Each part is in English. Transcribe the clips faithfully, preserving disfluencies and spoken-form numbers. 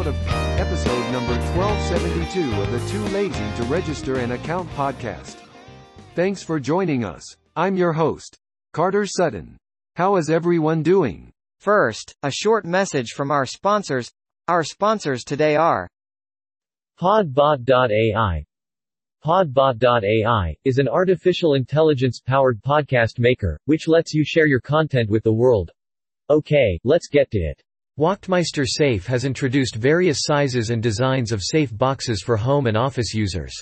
of episode number twelve seventy-two of the Too Lazy to Register an Account podcast. Thanks for joining us. I'm your host, Carter Sutton. How is everyone doing? First, a short message from our sponsors. Our sponsors today are Podbot dot A I. Podbot dot A I is an artificial intelligence-powered podcast maker, which lets you share your content with the world. Okay, let's get to it. Wachtmeister Safe has introduced various sizes and designs of safe boxes for home and office users.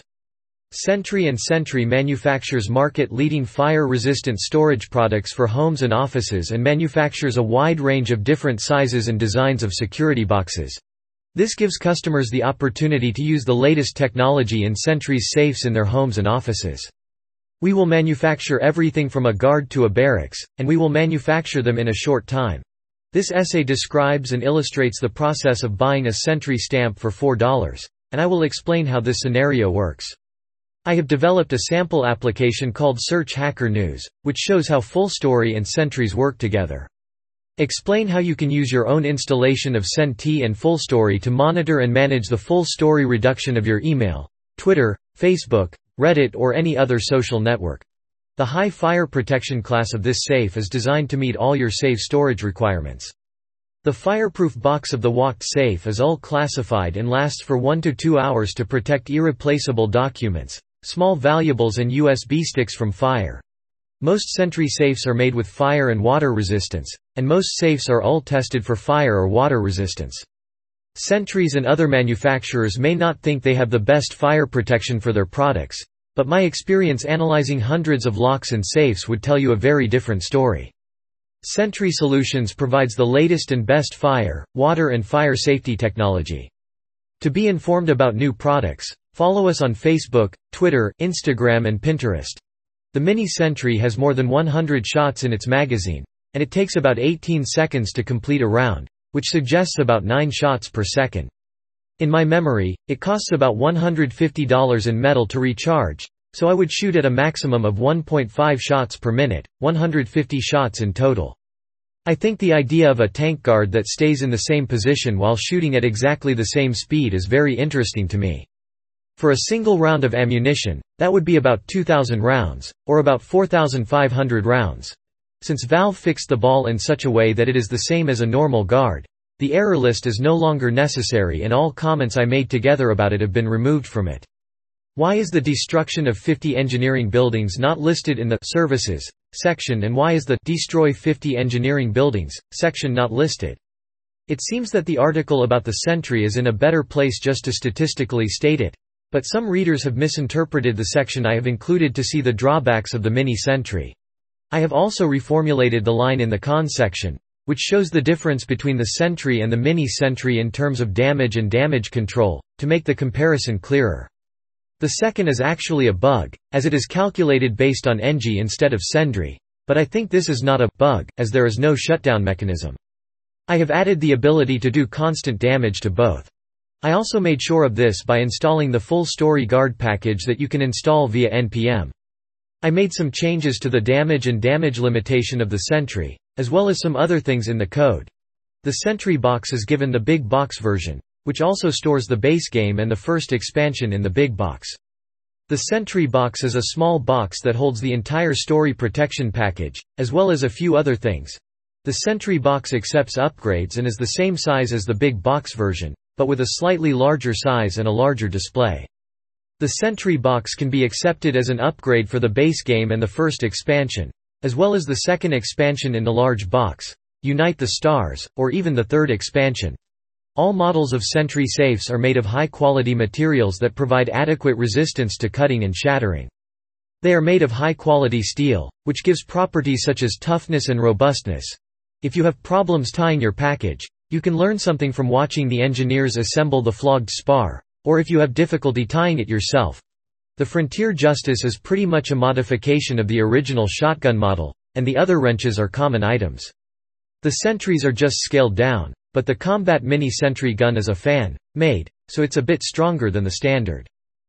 Sentry and Sentry manufactures market-leading fire-resistant storage products for homes and offices and manufactures a wide range of different sizes and designs of security boxes. This gives customers the opportunity to use the latest technology in Sentry's safes in their homes and offices. We will manufacture everything from a guard to a barracks, and we will manufacture them in a short time. This essay describes and illustrates the process of buying a Sentry stamp for four dollars, and I will explain how this scenario works. I have developed a sample application called Search Hacker News, which shows how FullStory and Sentries work together. Explain how you can use your own installation of Sentry and FullStory to monitor and manage the full story reduction of your email, Twitter, Facebook, Reddit or any other social network. The high fire protection class of this safe is designed to meet all your safe storage requirements. The fireproof box of the Wacht safe is all classified and lasts for one to two hours to protect irreplaceable documents, small valuables and U S B sticks from fire. Most Sentry safes are made with fire and water resistance, and most safes are all tested for fire or water resistance. Sentries and other manufacturers may not think they have the best fire protection for their products, but my experience analyzing hundreds of locks and safes would tell you a very different story. Sentry Solutions provides the latest and best fire, water and fire safety technology. To be informed about new products, follow us on Facebook, Twitter, Instagram and Pinterest. The Mini Sentry has more than one hundred shots in its magazine, and it takes about eighteen seconds to complete a round, which suggests about nine shots per second. In my memory, it costs about one hundred fifty dollars in metal to recharge, so I would shoot at a maximum of one point five shots per minute, one hundred fifty shots in total. I think the idea of a tank guard that stays in the same position while shooting at exactly the same speed is very interesting to me. For a single round of ammunition, that would be about two thousand rounds, or about four thousand five hundred rounds. Since Valve fixed the ball in such a way that it is the same as a normal guard, the error list is no longer necessary and all comments I made together about it have been removed from it. Why is the destruction of fifty engineering buildings not listed in the Services section, and why is the Destroy fifty engineering buildings section not listed? It seems that the article about the Sentry is in a better place just to statistically state it. But some readers have misinterpreted the section I have included to see the drawbacks of the Mini Sentry. I have also reformulated the line in the Cons section, which shows the difference between the Sentry and the Mini Sentry in terms of damage and damage control, to make the comparison clearer. The second is actually a bug, as it is calculated based on N G instead of Sentry, but I think this is not a bug, as there is no shutdown mechanism. I have added the ability to do constant damage to both. I also made sure of this by installing the FullStory Guard package that you can install via N P M. I made some changes to the damage and damage limitation of the Sentry, as well as some other things in the code. The Sentry box is given the Big Box version, which also stores the base game and the first expansion in the Big Box. The Sentry box is a small box that holds the entire story protection package, as well as a few other things. The Sentry box accepts upgrades and is the same size as the Big Box version, but with a slightly larger size and a larger display. The Sentry box can be accepted as an upgrade for the base game and the first expansion, as well as the second expansion in the large box, Unite the Stars, or even the third expansion. All models of Sentry safes are made of high-quality materials that provide adequate resistance to cutting and shattering. They are made of high-quality steel, which gives properties such as toughness and robustness. If you have problems tying your package, you can learn something from watching the engineers assemble the flogged spar, or if you have difficulty tying it yourself. The Frontier Justice is pretty much a modification of the original shotgun model, and the other wrenches are common items. The Sentries are just scaled down, but the Combat Mini Sentry gun is a fan-made, so it's a bit stronger than the standard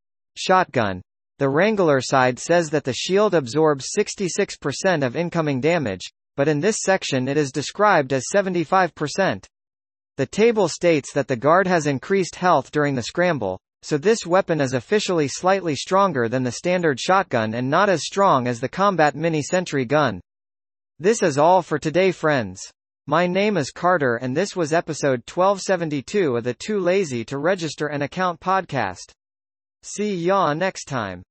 shotgun. The Wrangler side says that the shield absorbs sixty-six percent of incoming damage, but in this section it is described as seventy-five percent. The table states that the guard has increased health during the scramble, so this weapon is officially slightly stronger than the standard shotgun and not as strong as the combat mini-sentry gun. This is all for today, friends. My name is Carter and this was episode twelve seventy-two of the Too Lazy to Register an Account podcast. See ya next time.